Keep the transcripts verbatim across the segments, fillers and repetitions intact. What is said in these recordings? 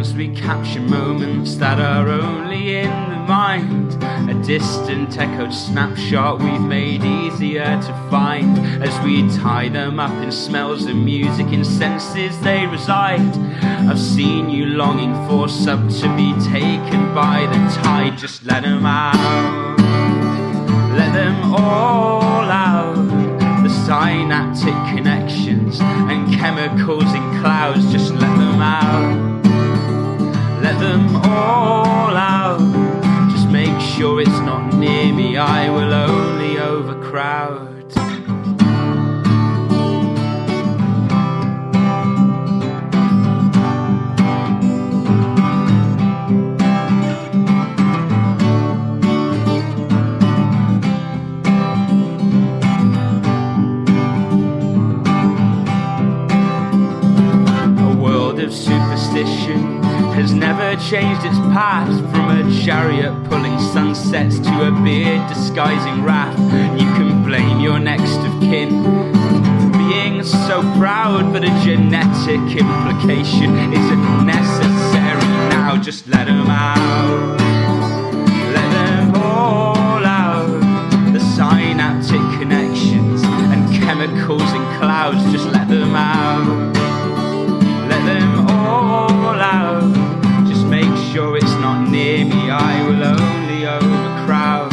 as we capture moments that are only in the mind. A distant echoed snapshot we've made easier to find, as we tie them up in smells and music, in senses they reside. I've seen you longing for some to be taken by the tide. Just let them out, let them all out. The synaptic connections and chemicals in clouds, just let them out, let them all out. Just make sure it's not near me, I will only overcrowd. Superstition has never changed its path, from a chariot pulling sunsets to a beard disguising wrath. You can blame your next of kin for being so proud, but a genetic implication isn't necessary now. Just let them out, let them all out. The synaptic connections and chemicals in clouds, just let them out, let them all out. Just make sure it's not near me, I will only overcrowd.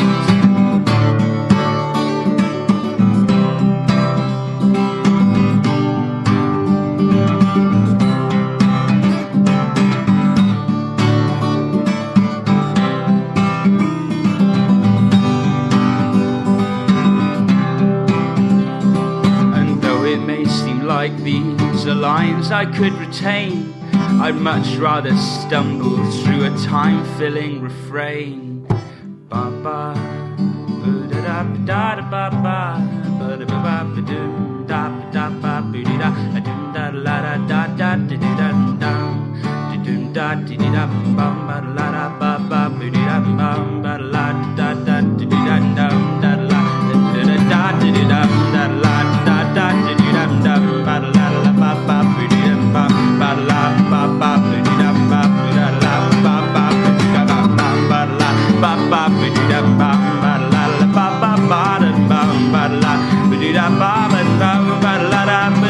And though it may seem like these are lines I could retain, I'd much rather stumble through a time-filling refrain. Ba ba, ba da da ba da ba ba, ba da ba ba ba do da ba da ba ba da da da la da da da da da da da da da da bum ba la da ba ba ba da bum ba la da da da da da da la da da da da da la da da da da da ba la la ba ba ba da ba la ba ba ba da ba da la ba ba ba da ba ba la ba ba ba da ba ba la la ba ba ba da ba ba la ba da ba ba da ba la da